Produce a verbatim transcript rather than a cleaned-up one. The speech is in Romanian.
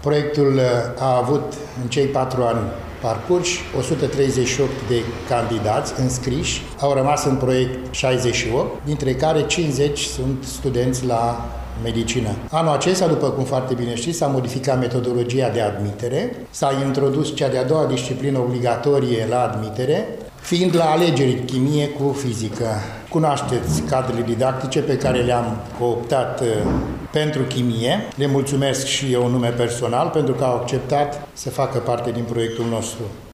Proiectul a avut în cei patru ani parcurși o sută treizeci și opt de candidați înscriși, au rămas în proiect șaizeci și opt, dintre care cincizeci sunt studenți la medicină. Anul acesta, după cum foarte bine știți, s-a modificat metodologia de admitere, s-a introdus cea de-a doua disciplină obligatorie la admitere, fiind la alegeri chimie cu fizică. Cunoașteți cadrele didactice pe care le-am cooptat pentru chimie. Le mulțumesc și eu în nume personal pentru că au acceptat să facă parte din proiectul nostru.